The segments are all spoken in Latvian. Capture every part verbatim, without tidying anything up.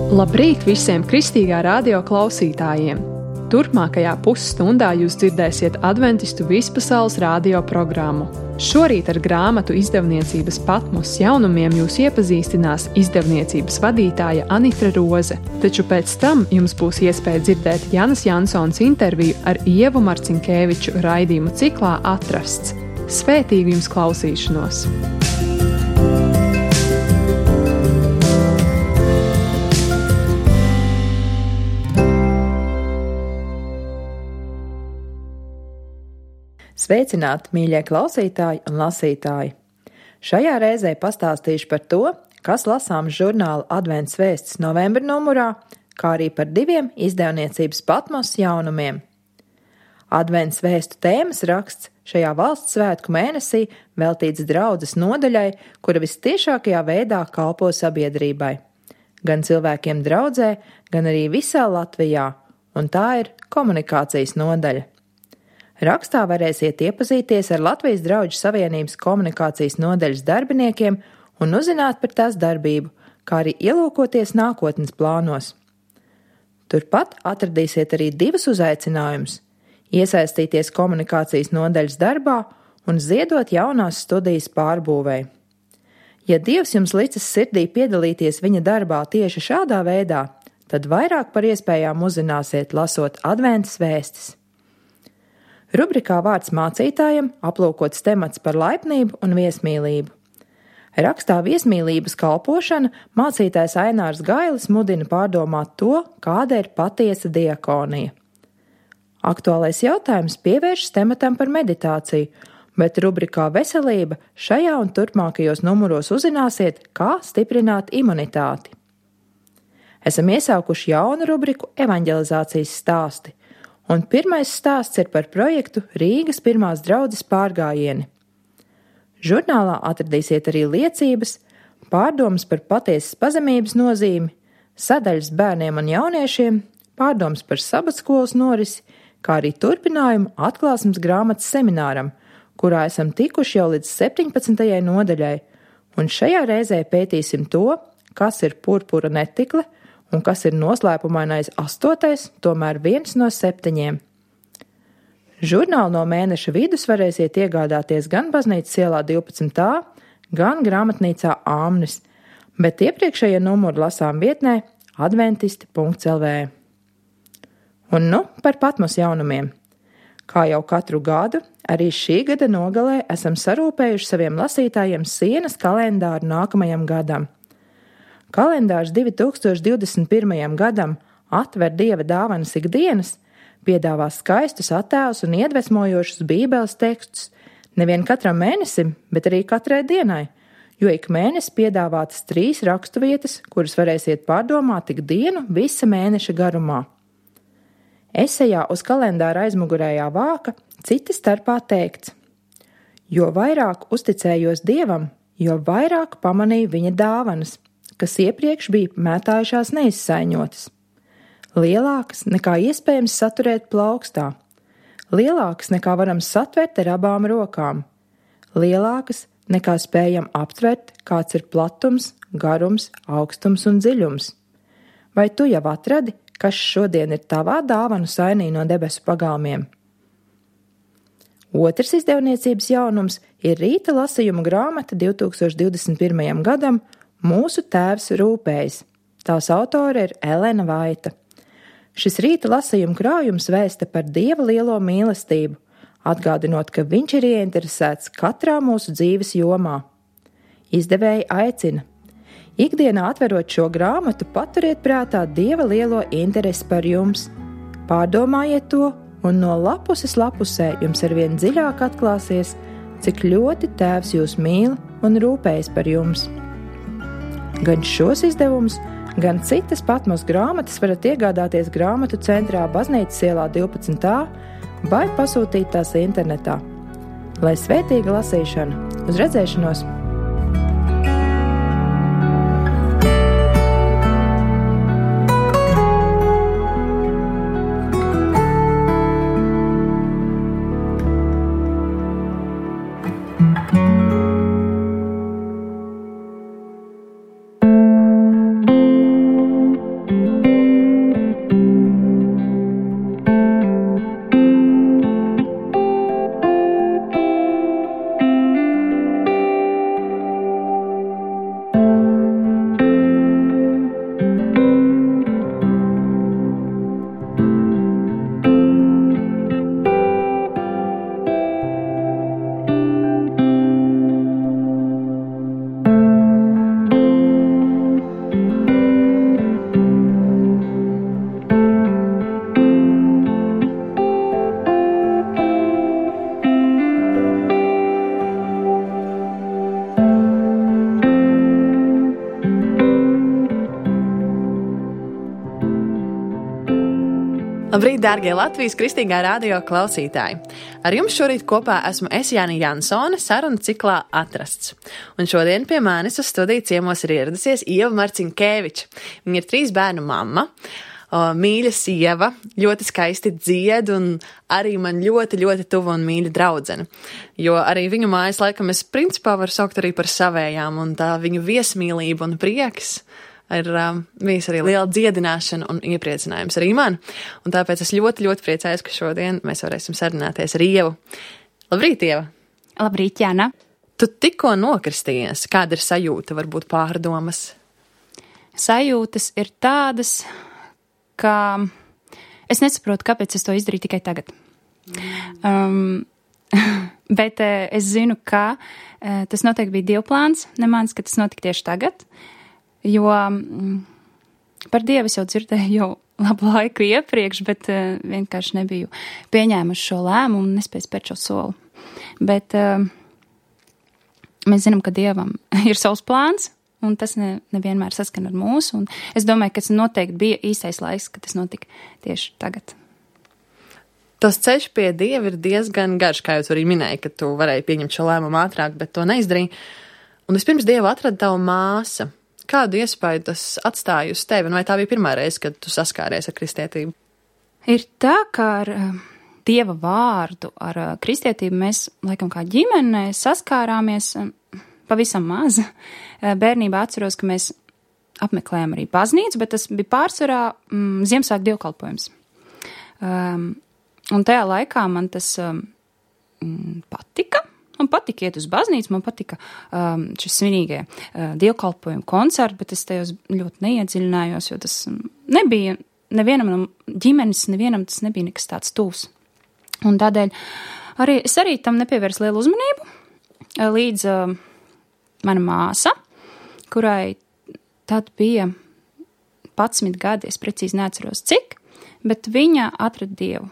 Labrīt visiem Kristīgā radio klausītājiem! Turpmākajā pusstundā jūs dzirdēsiet adventistu vispasaules radio programmu. Šorīt ar grāmatu izdevniecības Patmos jaunumiem jūs iepazīstinās izdevniecības vadītāja Anitra Roze, taču pēc tam jums būs iespēja dzirdēt Janas Jansons interviju ar Ievu Marcinkēviču raidījumu ciklā Atrasts. Svētīgu jums klausīšanos! Sveicināti, mīļie klausītāji un lasītāji! Šajā reizē pastāstīšu par to, kas lasāms žurnāla Advents vēsts novembra numurā, kā arī par diviem izdevniecības Patmos jaunumiem. Advents vēstu tēmas raksts šajā valsts svētku mēnesī veltīts draudzes nodaļai, kura vistiešākajā veidā kalpo sabiedrībai. Gan cilvēkiem draudzē, gan arī visā Latvijā, un tā ir komunikācijas nodaļa. Rakstā varēsiet iepazīties ar Latvijas Drauģu Savienības komunikācijas nodaļas darbiniekiem un uzzināt par tās darbību, kā arī ielūkoties nākotnes plānos. Turpat atradīsiet arī divus uzaicinājumus – iesaistīties komunikācijas nodaļas darbā un ziedot jaunās studijas pārbūvei. Ja Dievs jums licis sirdī piedalīties viņa darbā tieši šādā veidā, tad vairāk par iespējām uzzināsiet lasot adventas vēstis. Rubrikā Vārds mācītājam aplūkots temats par laipnību un viesmīlību. Rakstā viesmīlības kalpošana mācītājs Ainārs Gailis mudina pārdomāt to, kāda ir patiesa diakonija. Aktuālais jautājums pievēršas tematam par meditāciju, bet rubrikā Veselība šajā un turpmākajos numuros uzzināsiet, kā stiprināt imunitāti. Esam iesaukuši jaunu rubriku Evanģelizācijas stāsti. Un pirmais stāsts ir par projektu Rīgas pirmās draudzes pārgājieni. Žurnālā atradīsiet arī liecības, pārdomas par patiesas pazemības nozīmi, sadaļas bērniem un jauniešiem, pārdomas par sabatskolas norisi, kā arī turpinājumu atklāsmes grāmatas semināram, kurā esam tikuši jau līdz septiņpadsmitajai nodaļai, un šajā reizē pētīsim to, kas ir purpura netikle, un kas ir noslēpumainais astotais, tomēr viens no septiņiem. Žurnālu no mēneša vidus varēsiet iegādāties gan baznīcas ielā divpadsmit A, gan grāmatnīcā Āmnis, bet iepriekšējie numuri lasām vietnē adventisti punkt el vē. Un nu par Patmos jaunumiem. Kā jau katru gadu, arī šī gada nogalē esam sarūpējuši saviem lasītājiem sienas kalendāru nākamajam gadam. Kalendārs divi tūkstoši divdesmit pirmajam gadam atver Dieva dāvanas ikdienas, piedāvā skaistus attēlus un iedvesmojošus bībeles tekstus nevien katram mēnesim, bet arī katrai dienai, jo ik mēnesi piedāvātas trīs raksturvietas, kuras varēsiet pārdomāt ik dienu visa mēneša garumā. Esejā uz kalendāra aizmugurējā vāka citi starpā teikts: jo vairāk uzticējos Dievam, jo vairāk pamanīju viņa dāvanas, kas iepriekš bija mētājušās neizsaiņotas. Lielākas nekā iespējams saturēt plaukstā. Lielākas nekā varam satvert ar abām rokām. Lielākas nekā spējam aptvert, kāds ir platums, garums, augstums un dziļums. Vai tu jau atradi, kas šodien ir tavā dāvanu sainī no debesu pagalmiem? Otrs izdevniecības jaunums ir rīta lasījuma grāmata divi tūkstoši divdesmit pirmajam gadam Mūsu tēvs rūpējas. Tās autore ir Elena Vaita. Šis rīta lasījuma krājums vēsta par Dieva lielo mīlestību, atgādinot, ka viņš ir ieinteresēts katrā mūsu dzīves jomā. Izdevēji aicina: ikdienā atverot šo grāmatu, paturiet prātā Dieva lielo interesi par jums. Pārdomājiet to, un no lapuses lapusē jums arvien dziļāk atklāsies, cik ļoti tēvs jūs mīl un rūpējas par jums. Gan šos izdevumus, gan citas Patmos grāmatas varat iegādāties grāmatu centrā baznīcas ielā divpadsmit A vai pasūtīt tās internetā. Lai svētīga lasīšana! Uz redzēšanos! Labrīt, dārgie Latvijas Kristīgā radio klausītāji! Ar jums šorīt kopā esmu es, Jāni Jansone, sarunu ciklā Atrasts. Un šodien pie manis uz studiju ciemos ir ieradusies Ieva Marcinkēviča. Viņa ir trīs bērnu mamma, mīļa sieva, ļoti skaisti dzied un arī man ļoti, ļoti tuva un mīļa draudzene. Jo arī viņu mājas laikam es principā varu saukt arī par savējām, un tā viņu viesmīlība un prieks ir um, bijis arī liela dziedināšana un iepriecinājums arī man. Un tāpēc es ļoti, ļoti priecājos, ka šodien mēs varēsim sarunāties ar Ievu. Labrīt, Ieva! Labrīt, Jāna! Tu tikko nokristījies. Kāda ir sajūta, varbūt pārdomas? Sajūtas ir tādas, ka es nesaprotu, kāpēc es to izdarīju tikai tagad. Um, bet uh, es zinu, ka uh, tas noteikti bija dievplāns, ne mans, ka tas notika tieši tagad. Jo mm, par Dievu es jau dzirdēju jau labu laiku iepriekš, bet uh, vienkārši nebiju pieņēmuši šo lēmumu un nespēju spērt šo soli. Bet uh, mēs zinām, ka Dievam ir savs plāns, un tas ne, nevienmēr saskan ar mūsu, un es domāju, ka tas noteikti bija īstais laiks, ka tas notika tieši tagad. Tas ceļš pie Dieva ir diezgan garš, kā jūs arī minēja, ka tu varēji pieņemt šo lēmumu ātrāk, bet to neizdarīji. Un vispirms Dievu atrada tavu māsa. Kādu iespēju tas atstāja uz tevi, un vai tā bija pirmā reize, kad tu saskāries ar kristietību? Ir tā, ka ar uh, Dieva vārdu, ar uh, kristietību mēs, laikam kā ģimene, saskārāmies uh, pavisam maz. Uh, bērnībā atceros, ka mēs apmeklējām arī baznīcu, bet tas bija pārsvarā um, Ziemassvētku dievkalpojums. Um, un tajā laikā man tas um, patika. Man patika iet uz baznīcu, man patika um, šis svinīgie uh, dievkalpojumu koncerti, bet es tajos ļoti neiedziļinājos, jo tas nebija nevienam no ģimenes, nevienam tas nebija nekas tāds tūs. Un tādēļ arī, es arī tam nepievērs lielu uzmanību, uh, līdz uh, mana māsa, kurai tad bija padsmit gadi, es precīzi neatceros cik, bet viņa atrada Dievu.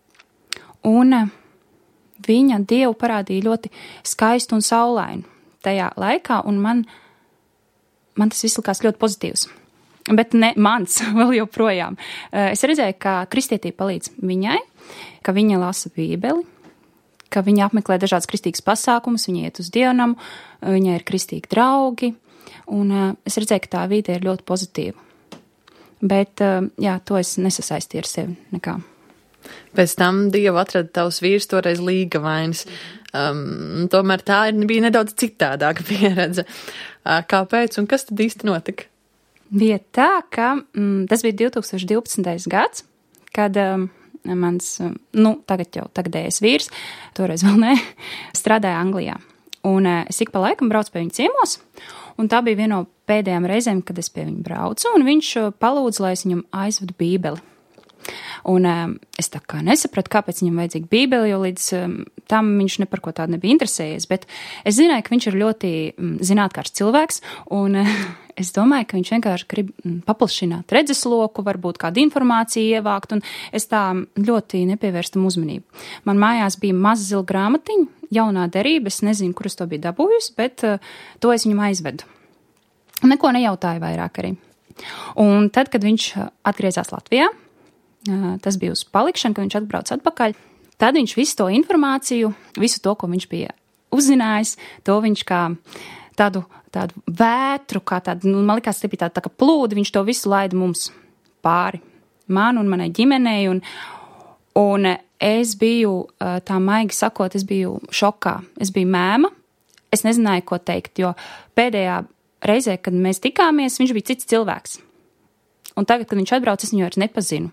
Un uh, viņa Dievu parādīja ļoti skaistu un saulainu tajā laikā, un man, man tas viss likās ļoti pozitīvs. Bet ne mans, vēl joprojām. Es redzēju, ka kristietība palīdz viņai, ka viņa lasa Bībeli, ka viņa apmeklē dažādas kristīgas pasākumus, viņa iet uz dievnamu, viņai ir kristīgi draugi, un es redzēju, ka tā vide ir ļoti pozitīva. Bet, jā, to es nesasaistīju ar sevi nekā. Pēc tam Dievu atrada tavs vīrs, toreiz līgavainis. Um, tomēr tā bija nedaudz citādāka pieredze. Uh, kāpēc un kas tad īsti notika? Bija tā, ka mm, tas bija divi tūkstoši divpadsmitais gads, kad um, mans, nu, tagad jau tagadējais vīrs, toreiz vēl ne, strādāja Anglijā. Un uh, es ik pa laikam braucu pie viņa ciemos, un tā bija viena no pēdējām reizēm, kad es pie viņa braucu, un viņš palūdza, lai es viņam aizvedu Bībeli. Un um, es tā kā nesapratu, kāpēc viņam vajadzīga Bībele, jo līdz um, tam viņš ne par ko tādu nebija interesējies, bet es zināju, ka viņš ir ļoti um, zinātkārs cilvēks, un uh, es domāju, ka viņš vienkārši grib um, paplašināt redzesloku, varbūt kādu informāciju ievākt, un es tā ļoti nepievērstu tam uzmanību. Man mājās bija maza zila grāmatiņa, jaunā derība, es nezinu, kur es to biju dabūjusi, bet uh, to es viņam aizvedu. Un neko nejautāju vairāk arī. Un tad, kad viņš atgriezās Latvijā, tas bija uz palikšanu, ka viņš atbrauc atpakaļ. Tad viņš visu to informāciju, visu to, ko viņš bija uzzinājis, to viņš kā tādu, tādu vētru, kā tādu, nu, man likās, te bija tāda tā kā plūdi, viņš to visu laida mums pāri. Man un manai ģimenei, un, un es biju, tā maigi sakot, es biju šokā. Es biju mēma, es nezināju, ko teikt, jo pēdējā reizē, kad mēs tikāmies, viņš bija cits cilvēks. Un tagad, kad viņš atbrauc, es viņu vairs nepazinu.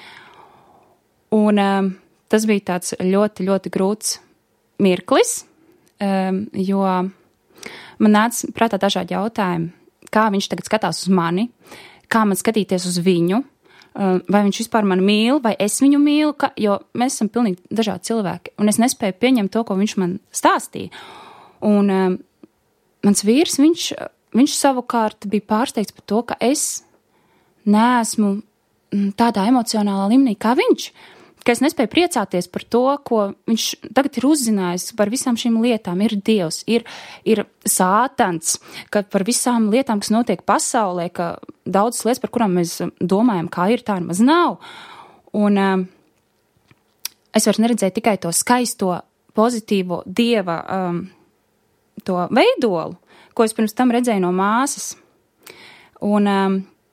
Un um, tas bija tāds ļoti, ļoti grūts mirklis, um, jo man nāca prātā dažādi jautājumi, kā viņš tagad skatās uz mani, kā man skatīties uz viņu, um, vai viņš vispār mani mīl, vai es viņu mīlu, ka, jo mēs esam pilnīgi dažādi cilvēki, un es nespēju pieņemt to, ko viņš man stāstīja. Un um, mans vīrs, viņš, viņš savukārt bija pārsteigts par to, ka es neesmu tādā emocionālā līmenī kā viņš. Ka es nespēju priecāties par to, ko viņš tagad ir uzzinājis par visām šīm lietām. Ir Dievs, ir, ir Sātans, ka par visām lietām, kas notiek pasaulē, ka daudzas lietas, par kurām mēs domājam, kā ir, tā nemaz nav. Un um, es vairs neredzēju tikai to skaisto, pozitīvo Dieva um, to veidolu, ko es pirms tam redzēju no māsas. Un um,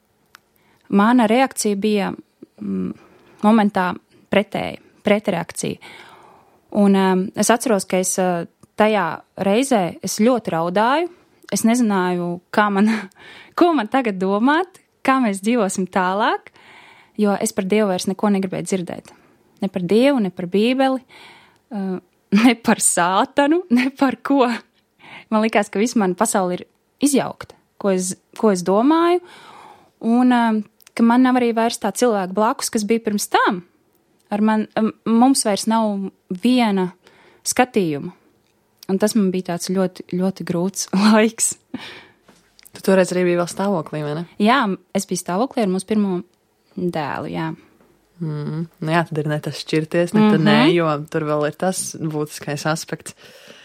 mana reakcija bija um, momentā pretēja, pretreakcija. Un um, es atceros, ka es uh, tajā reizē es ļoti raudāju. Es nezināju, kā man, ko man tagad domāt, kā mēs dzīvosim tālāk, jo es par Dievu vairs neko negribēju dzirdēt. Ne par Dievu, ne par Bībeli, uh, ne par sātanu, ne par ko. Man likās, ka viss mana pasaule ir izjaukta, ko es, ko es domāju, un uh, ka man nav arī vairs tā cilvēka blakus, kas bija pirms tam. Ar man, um, mums vairs nav viena skatījuma. Un tas man bija tāds ļoti, ļoti grūts laiks. Tu toreiz arī biji vēl stāvoklī, vai ne? Jā, es biju stāvoklī ar mūsu pirmo dēlu, jā. Mm, nu jā, tad ir ne tas šķirties, ne tad mm-hmm. nē, jo tur vēl ir tas būtiskais aspekts.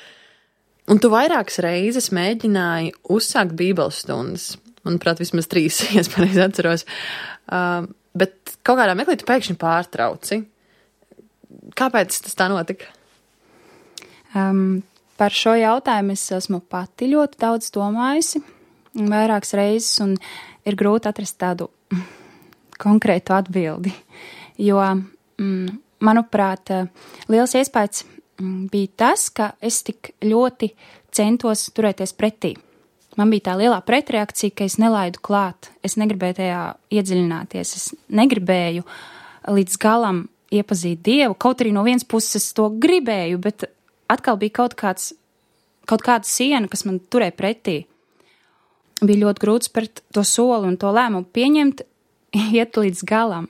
Un tu vairākas reizes mēģināji uzsākt bībeles stundas. Manuprāt, vismaz trīs, ja es pareizi atceros. Uh, bet kaut kādā meklī tu pēkšņi pārtrauci. Kāpēc tas tā notika? Um, par šo jautājumu es esmu pati ļoti daudz domājusi, vairākas reizes, un ir grūti atrast tādu konkrētu atbildi. Jo, mm, manuprāt, liels iespējas bija tas, ka es tik ļoti centos turēties pretī. Man bija tā lielā pretreakcija, ka es nelaidu klāt, es negribēju tajā iedziļināties, es negribēju līdz galam iepazīt Dievu, kaut arī no vienas puses es to gribēju, bet atkal bija kaut kāds, kaut kāda siena, kas man turēja pretī. Bija ļoti grūti spērt to soli un to lēmumu pieņemt, iet līdz galam,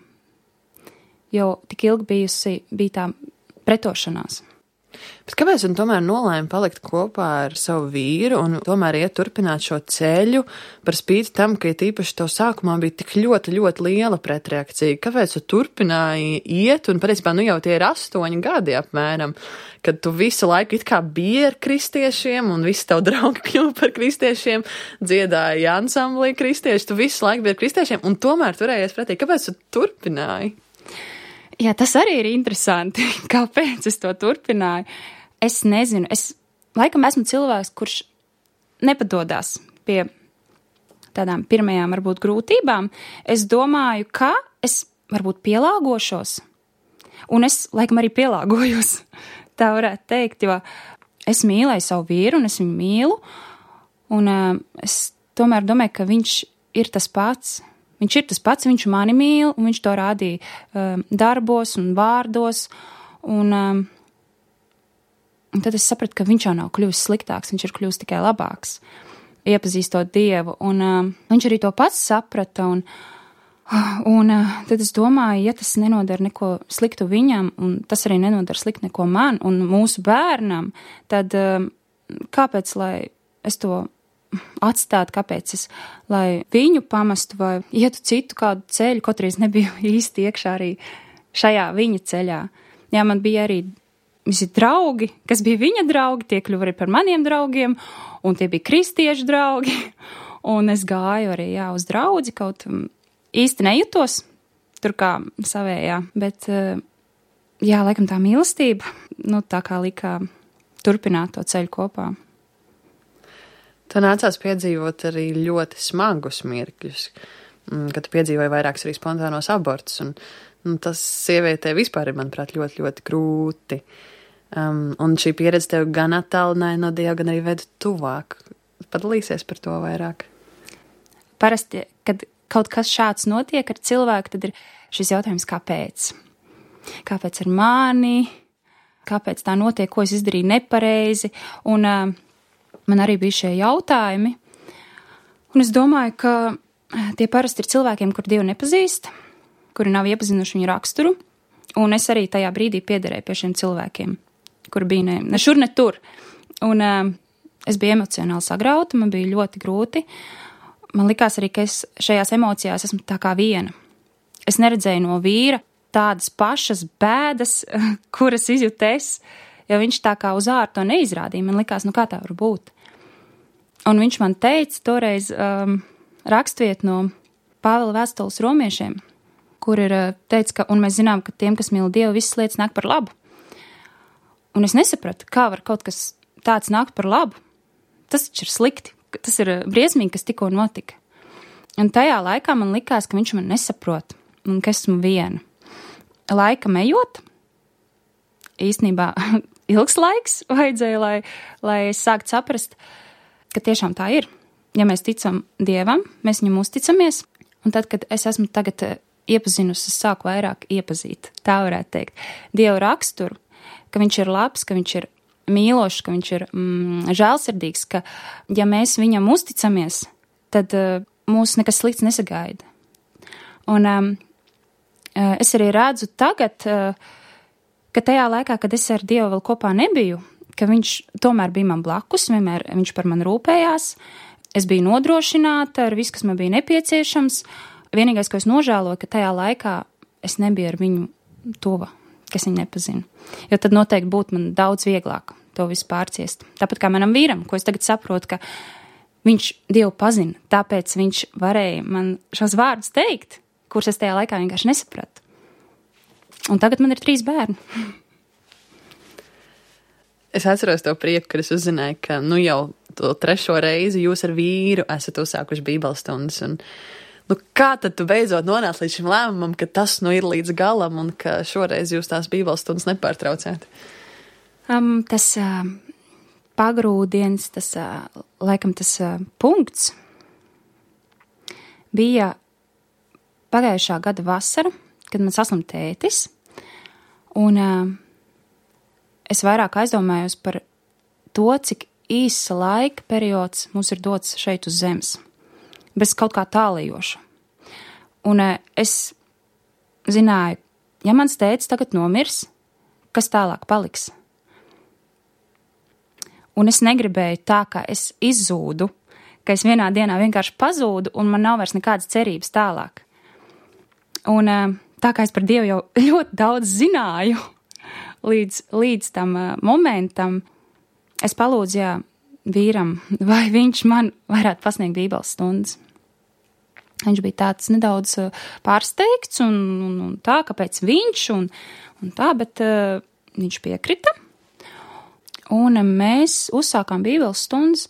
jo tik ilgi bijusi, bija tā pretošanās. Bet kāpēc un tomēr nolēma palikt kopā ar savu vīru un tomēr iet turpināt šo ceļu par spīti tam, ka tīpaši tev sākumā bija tik ļoti, ļoti liela pretreakcija? Kāpēc tu turpināji iet un patiesībā nu jau tie ir astoņi gadi apmēram, kad tu visu laiku it kā biji ar kristiešiem un visi tavu draugi kļuva par kristiešiem, dziedāja ansamblī kristieši, tu visu laiku biji ar kristiešiem un tomēr turējies pretī. Kāpēc tu turpināji? Jā, tas arī ir interesanti, kāpēc es to turpināju. Es nezinu, es laikam esmu cilvēks, kurš nepadodās pie tādām pirmajām varbūt grūtībām. Es domāju, ka es varbūt pielāgošos, un es laikam arī pielāgojos, tā varētu teikt, jo es mīlēju savu vīru, un es viņu mīlu, un uh, es tomēr domāju, ka viņš ir tas pats. Viņš ir tas pats, viņš mani mīl, un viņš to rādīja um, darbos un vārdos, un, um, un tad es sapratu, ka viņš jau nav kļuvis sliktāks, viņš ir kļuvis tikai labāks, iepazīstot Dievu, un um, viņš arī to pats saprata, un, un uh, tad es domāju, ja tas nenodara neko sliktu viņam, un tas arī nenodara sliktu neko man un mūsu bērnam, tad um, kāpēc, lai es to atstāt, kāpēc es, lai viņu pamestu vai ietu citu kādu ceļu, kaut arī es nebiju īsti iekšā arī šajā viņa ceļā. Jā, man bija arī visi draugi, kas bija viņa draugi, tie kļuva arī par maniem draugiem, un tie bija kristiešu draugi, un es gāju arī, jā, uz draudzi, kaut īsti nejutos, tur kā savējā, bet, jā, laikam tā mīlestība, nu, tā kā likā turpināt to ceļu kopā. Tev nācās piedzīvot arī ļoti smagus mirkļus, kad tu piedzīvoji vairākus arī spontānos abortus, un, un tas sievietē vispār ir, manuprāt, ļoti, ļoti grūti. Um, un šī pieredze tev gan attālināja no Dieva, gan arī veda tuvāk. Padalīsies par to vairāk? Parasti, kad kaut kas šāds notiek ar cilvēku, tad ir šis jautājums, kāpēc? Kāpēc ar mani? Kāpēc tā notiek? Ko es izdarīju nepareizi? Un uh, man arī bija šie jautājumi, un es domāju, ka tie parasti ir cilvēkiem, kur Dievu nepazīst, kuri nav iepazinuši viņu raksturu, un es arī tajā brīdī piederēju pie šiem cilvēkiem, kur bija ne, ne šur, ne tur. Un uh, es biju emocionāli sagrauta, man bija ļoti grūti. Man likās arī, ka es šajās emocijās esmu tā kā viena. Es neredzēju no vīra tādas pašas bēdas, kuras izjūtu es, jo viņš tā kā uz ārā to neizrādīja. Man likās, nu kā tā var būt. Un viņš man teica toreiz um, rakstviet no Pāvila vēstules romiešiem, kur ir teicis, ka, un mēs zinām, ka tiem, kas mīl Dievu, visas lietas nāk par labu. Un es nesapratu, kā var kaut kas tāds nākt par labu. Tas taču ir slikti, tas ir briesmīgi, kas tikko notika. Un tajā laikā man likās, ka viņš man nesaprot, un ka esmu viena. Laika ejot, īstenībā ilgs laiks vajadzēja, lai, lai es sāktu saprast, ka tiešām tā ir. Ja mēs ticam Dievam, mēs viņam uzticamies, un tad, kad es esmu tagad iepazinusi, es sāku vairāk iepazīt, tā varētu teikt, Dievu raksturu, ka viņš ir labs, ka viņš ir mīlošs, ka viņš ir mm, žēlsirdīgs, ka ja mēs viņam uzticamies, tad uh, mūs nekas slikts nesagaida. Un um, es arī redzu tagad, uh, ka tajā laikā, kad es ar Dievu vēl kopā nebiju, ka viņš tomēr bija man blakus, vienmēr viņš par mani rūpējās, es biju nodrošināta ar visu, kas man bija nepieciešams. Vienīgais, ko es nožēloju, ka tajā laikā es nebiju ar viņu tuva, kas viņu nepazinu. Jo tad noteikti būtu man daudz vieglāk to visu pārciest. Tāpat kā manam vīram, ko es tagad saprotu, ka viņš Dievu pazina, tāpēc viņš varēja man šos vārdus teikt, kurus es tajā laikā vienkārši nesapratu. Un tagad man ir trīs bērni. Es atceros to prieku, kad es uzzināju, ka nu jau to trešo reizi jūs ar vīru esat uzsākuši bībeles stundas. Un, nu, kā tad tu beidzot nonāc līdz šim lēmumam, ka tas nu ir līdz galam un ka šoreiz jūs tās bībeles stundas nepārtraucāt? Um, tas uh, pagrūdiens, tas uh, laikam tas uh, punkts bija pagājušā gada vasara, kad man saslim tētis, un uh, es vairāk aizdomājos par to, cik īsa laika periods mums ir dots šeit uz zemes, bez kaut kā tālējoša. Un uh, es zināju, ja mans tētis tagad nomirs, kas tālāk paliks? Un es negribēju tā, ka es izzūdu, ka es vienā dienā vienkārši pazūdu un man nav vairs nekādas cerības tālāk. Un uh, tā kā es par Dievu jau ļoti daudz zināju, Līdz, līdz tam uh, momentam es palūdzu, jā, vīram, vai viņš man varētu pasniegt bībeles stundas. Viņš bija tāds nedaudz uh, pārsteigts un, un, un tā, kāpēc viņš un, un tā, bet uh, viņš piekrita. Un uh, mēs uzsākām bībeles stundas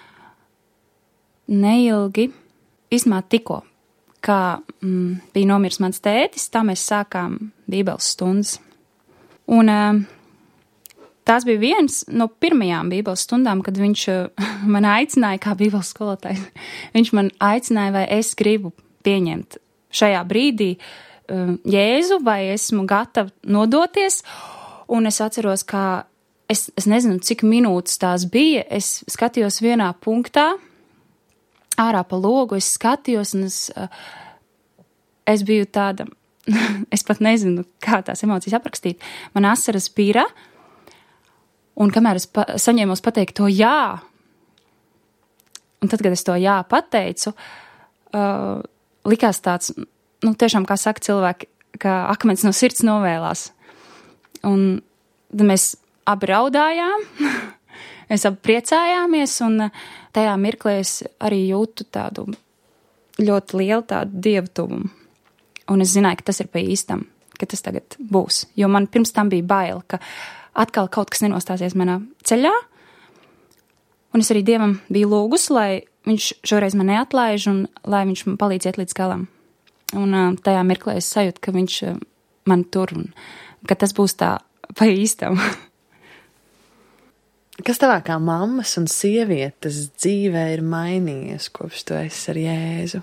neilgi, īstenībā tikko, kā mm, bija nomirs mans tētis, tā mēs sākām bībeles stundas. Un uh, tās bija viens no pirmajām bībeles stundām, kad viņš uh, man aicināja, kā bībeles skolotājs, viņš man aicināja, vai es gribu pieņemt šajā brīdī uh, Jēzu, vai esmu gatava nodoties. Un es atceros, kā es, es nezinu, cik minūtes tās bija, es skatījos vienā punktā, ārā pa logu, es skatījos, un es, uh, es biju tāda... Es pat nezinu, kā tās emocijas aprakstīt. Man asaras bira, un kamēr es pa, saņēmos pateikt to jā, un tad, kad es to jā pateicu, uh, likās tāds, nu, tiešām, kā saka cilvēki, ka akmens no sirds novēlās. Un tad mēs abi raudājām, mēs abi priecājāmies, un tajā mirklī es arī jūtu tādu ļoti lielu tādu dievutumu. Un es zināju, ka tas ir pa īstam, ka tas tagad būs. Jo man pirms tam bija bail, ka atkal kaut kas nenostāsies manā ceļā. Un es arī Dievam biju lūgus, lai viņš šoreiz man neatlaiž un lai viņš man palīdz iet līdz galam. Un uh, tajā mirklī es sajūtu, ka viņš uh, man tur un ka tas būs tā pa īstam. Kas tavā kā mammas un sievietes dzīvē ir mainījies, kopš tu esi ar Jēzu?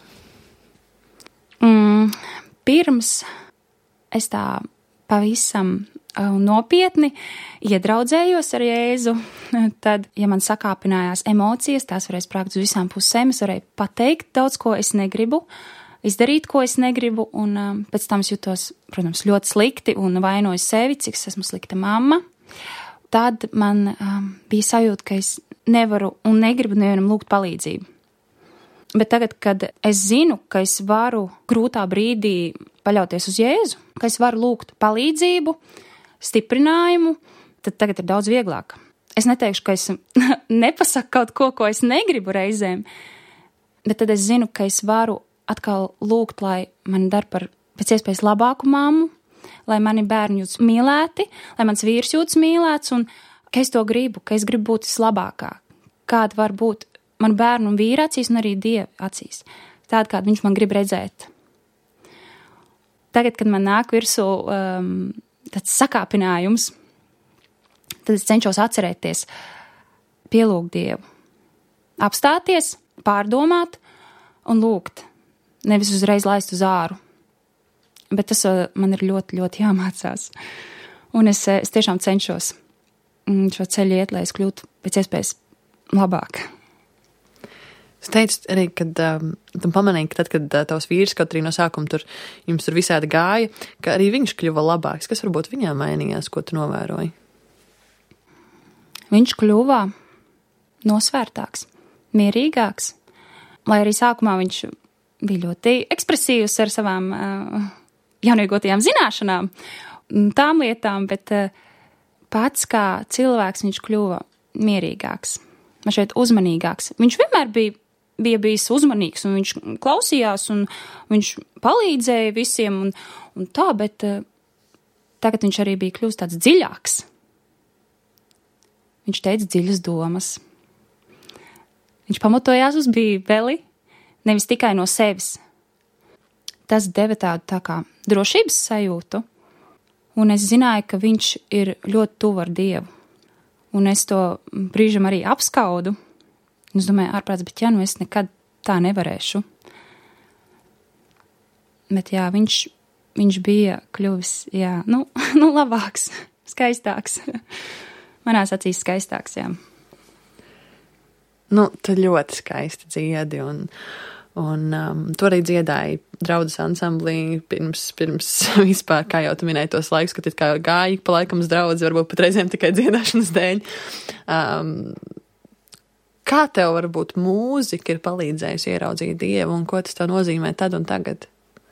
Mm. Pirms es tā pavisam nopietni iedraudzējos ar Jēzu, tad, ja man sakāpinājās emocijas, tās varēja sprāgt uz visām pusēm, es varēju pateikt daudz, ko es negribu, izdarīt, ko es negribu, un um, pēc tam es jutos, protams, ļoti slikti un vainoju sevi, cik es esmu slikta mamma. Tad man um, bija sajūta, ka es nevaru un negribu nevienam lūgt palīdzību. Bet tagad, kad es zinu, ka es varu grūtā brīdī paļauties uz Jēzu, ka es varu lūgt palīdzību, stiprinājumu, tad tagad ir daudz vieglāk. Es neteikšu, ka es nepasaku kaut ko, ko es negribu reizēm, bet tad es zinu, ka es varu atkal lūgt, lai man dar par pēc iespējas labāku mammu, lai mani bērni jūtas mīlēti, lai mans vīrs jūtas mīlēts, un ka es to gribu, ka es gribu būt vislabākā. Kāda var būt manu bērnu un vīra acīs, un arī Dieva acīs. Tāda, kāda viņš man grib redzēt. Tagad, kad man nāk virsū um, tāds sakāpinājums, tad es cenšos atcerēties, pielūgt Dievu. Apstāties, pārdomāt un lūgt. Nevis uzreiz laist uz āru. Bet tas uh, man ir ļoti, ļoti jāmācās. Un es, es tiešām cenšos šo ceļu iet, lai es kļūtu pēc iespējas labāk. Es teicu arī, kad um, tam pamanīju, ka tad, kad uh, tavs vīrs, kaut arī no sākuma tur jums tur visādi gāja, ka arī viņš kļuva labāks. Kas varbūt viņā mainījās, ko tu novēroji? Viņš kļuva nosvērtāks, mierīgāks. Lai arī sākumā viņš bija ļoti ekspresīvs ar savām uh, jauniegotajām zināšanām, tām lietām, bet uh, pats kā cilvēks viņš kļuva mierīgāks, man šeit uzmanīgāks. Viņš vienmēr bija, bija bijis uzmanīgs, un viņš klausījās, un viņš palīdzēja visiem, un, un tā, bet uh, tagad viņš arī bija kļūst tāds dziļāks. Viņš teica dziļas domas. Viņš pamatojās uz Bībeli, nevis tikai no sevis. Tas deva tādu tā kā drošības sajūtu, un es zināju, ka viņš ir ļoti tuvu ar Dievu. Un es to brīžam arī apskaudu. Un es domāju, ārprāts, bet ja nu es nekad tā nevarēšu. Bet jā, viņš, viņš bija kļuvis, jā, nu, nu labāks, skaistāks. Manās acīs skaistāks, jā. Nu, tu ļoti skaisti dziedi, un, un um, tu arī dziedāji draudzes ansamblī pirms, pirms vispār, kā jau tu minēji tos laikus, kad it kā gāji pa laikam uz draudzi, varbūt pat reizēm tikai dziedāšanas dēļ. Um, kā tev varbūt mūzika ir palīdzējusi ieraudzīt Dievu, un ko tas tev nozīmē tad un tagad?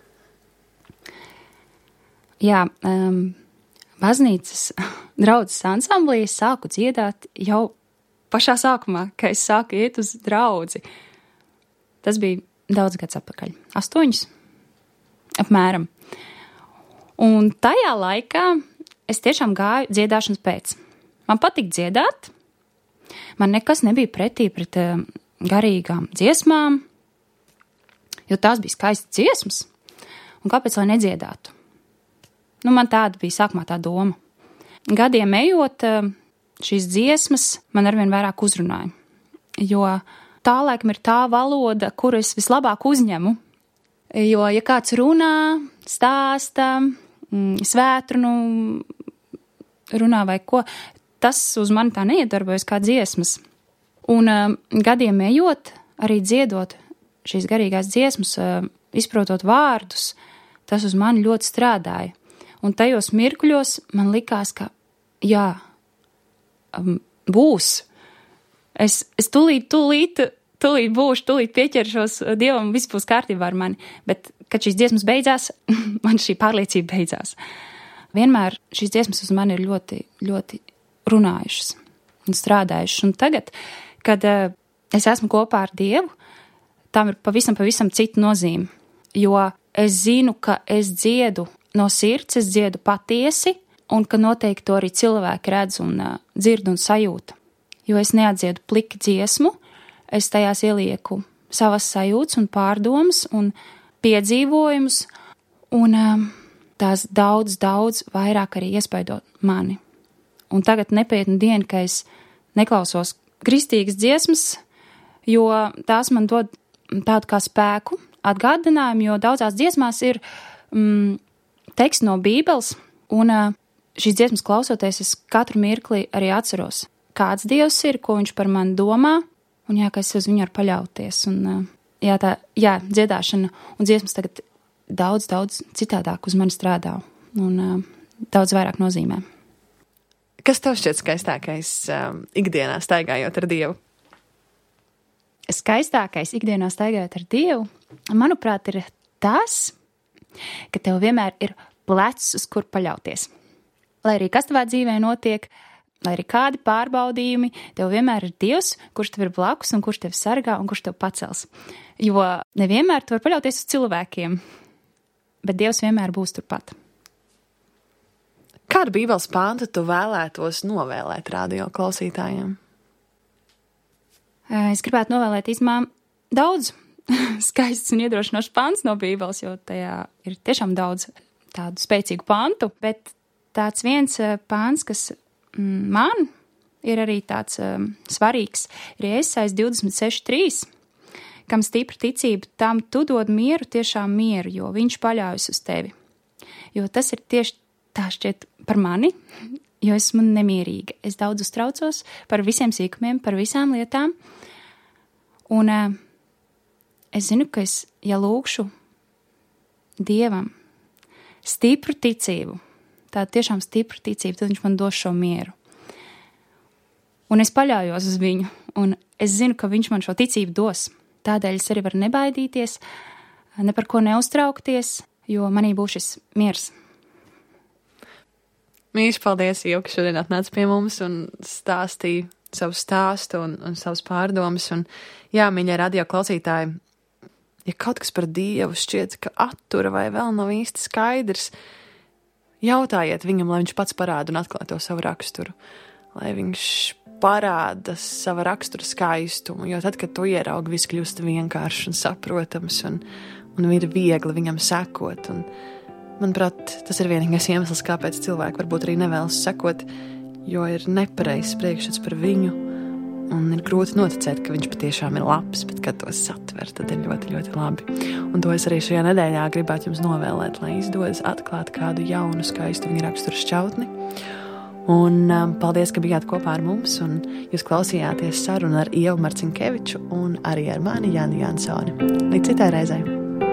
Jā, um, baznīcas draudzes ansamblī sāku dziedāt jau pašā sākumā, kad es sāku iet uz draudzi. Tas bija daudz gads atpakaļ. Astoņus apmēram. Un tajā laikā es tiešām gāju dziedāšanas pēc. Man patīk dziedāt. Man nekas nebija pretī pret uh, garīgām dziesmām, jo tās bija skaistas dziesmas. Un kāpēc lai nedziedātu? Nu, man tāda bija sākumā tā doma. Gadiem ejot, uh, šīs dziesmas man arvien vairāk uzrunāja, jo tā laikam ir tā valoda, kuru es vislabāk uzņemu, jo, ja kāds runā, stāsta, svētrunu runā vai ko, tas uz mani tā neiedarbojas kā dziesmas. Un uh, gadiem ejot, arī dziedot šīs garīgās dziesmas, uh, izprotot vārdus, tas uz mani ļoti strādāja. Un tajos mirkļos man likās, ka jā, būs. Es, es tūlīt, tūlīt, tūlīt būšu, tūlīt pieķeršos Dievam, viss būs kārtībā ar mani. Bet, kad šīs dziesmas beidzās, man šī pārliecība beidzās. Vienmēr šīs dziesmas uz mani ir ļoti, ļoti runājušas un strādājušas. Un tagad, kad uh, es esmu kopā ar Dievu, tam ir pavisam, pavisam cita nozīme. Jo es zinu, ka es dziedu no sirds, es dziedu patiesi, un ka noteikti to arī cilvēki redz un uh, dzird un sajūta. Jo es neatdziedu pliki dziesmu, es tajās ielieku savas sajūtas un pārdomas un piedzīvojumus, un um, tās daudz, daudz vairāk arī iespaidot mani. Un tagad nepietna diena, ka es neklausos kristīgas dziesmas, jo tās man dod tādu kā spēku, atgādinājumu, jo daudzās dziesmās ir mm, teksts no Bībeles, un uh, šīs dziesmas klausoties, es katru mirkli arī atceros, kāds Dievs ir, ko viņš par mani domā, un jā, ka es uz viņu var paļauties. Un, jā, tā, jā, dziedāšana un dziesmas tagad daudz, daudz citādāk uz mani strādā, un uh, daudz vairāk nozīmē. Kas tev šķiet skaistākais um, ikdienā staigājot ar Dievu? Skaistākais ikdienā staigājot ar Dievu, manuprāt, ir tas, ka tev vienmēr ir plecs, uz kur paļauties. Lai arī kas tavā dzīvē notiek, lai arī kādi pārbaudījumi, tev vienmēr ir Dievs, kurš tev ir blakus un kurš tev sargā un kurš tev pacels. Jo nevienmēr tu var paļauties uz cilvēkiem. bet Dievs vienmēr būs turpat. Kādu Bībeles pāntu tu vēlētos novēlēt radio klausītājiem? Es gribētu novēlēt īstenībā daudz skaists un iedrošinošs pāns no Bībeles, jo tajā ir tiešām daudz tādu spēcīgu pāntu, bet tāds viens pāns, kas man ir arī tāds um, svarīgs, ir Iesajas divdesmit seši trīs, kam stipra ticība, tam tu dod mieru, tiešām mieru, jo viņš paļaujas uz tevi. Jo tas ir tieši tā šķiet par mani, jo esmu nemierīga. Es daudz uztraucos par visiem sīkumiem, par visām lietām. Un uh, es zinu, ka es, ja lūkšu Dievam stipru ticību, tādu tiešām stipru ticību, tad viņš man dos šo mieru. Un es paļaujos uz viņu, un es zinu, ka viņš man šo ticību dos. Tādēļ es arī varu nebaidīties, ne par ko neuztraukties, jo manī būs šis miers. Mīļš, paldies, Ieva, ka šodien atnāca pie mums un stāstīja savu stāstu un, un savus pārdomas. Un, jā, mīļie radio klausītāji, ja kaut kas par Dievu šķiet, ka attura vai vēl nav īsti skaidrs, jautājiet viņam, lai viņš pats parāda un atklāj to savu raksturu. Lai viņš parāda savu rakstura skaistumu, jo tad, kad tu ieraugi, viss kļūst vienkāršs un saprotams un, un ir viegli viņam sekot. Un, manuprāt, tas ir vienīgais iemesls, kāpēc cilvēki varbūt arī nevēlas sekot, jo ir nepareizs priekšstats par viņu un ir grūti noticēt, ka viņš patiešām ir labs, bet kad to satver, tad ir ļoti, ļoti labi. Un to es arī šajā nedēļā gribētu jums novēlēt, lai izdodas atklāt kādu jaunu, skaistu viņa rakstura šķautni. Un um, paldies, ka bijāt kopā ar mums, un jūs klausījāties sarunu ar Ievu Marcinkeviču un arī ar mani Jāni Jansoni. Līdz citai reizei!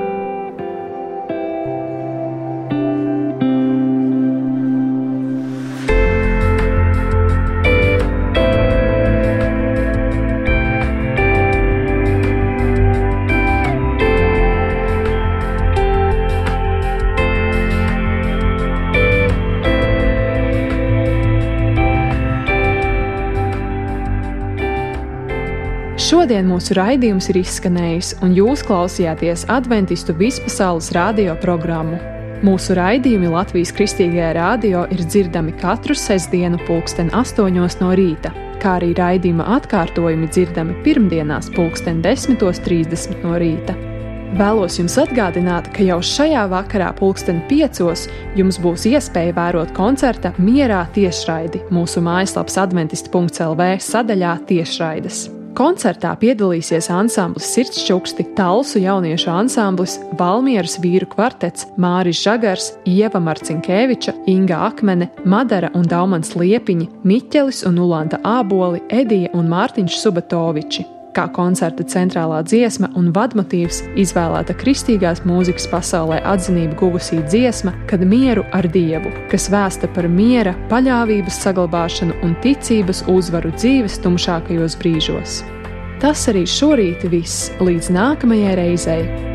Šodien mūsu raidījums ir izskanējis, un jūs klausījāties Adventistu vispasaules radio programmu. Mūsu raidījumi Latvijas Kristīgajā radio ir dzirdami katru sestdienu pulksten astoņos no rīta, kā arī raidījuma atkārtojumi dzirdami pirmdienās pulksten desmitos trīsdesmit no rīta. Vēlos jums atgādināt, ka jau šajā vakarā pulksten piecos jums būs iespēja vērot koncerta Mierā tiešraidi mūsu mājaslapas adventisti punkts el vē sadaļā tiešraides. Koncertā piedalīsies ansamblis Sirdsčuksti, Talsu jauniešu ansamblis, Valmieras vīru kvartets, Māris Žagars, Ieva Marcinkeviča, Inga Akmene, Madara un Daumans Liepiņi, Miķelis un Ulanta Āboli, Edija un Mārtiņš Subatoviči. Kā koncerta centrālā dziesma un vadmotīvs izvēlēta kristīgās mūzikas pasaulē atzinību guvusī dziesma Kad mieru ar Dievu, kas vēsta par miera, paļāvības saglabāšanu un ticības uzvaru dzīves tumšākajos brīžos. Tas arī šorīt viss, līdz nākamajai reizei.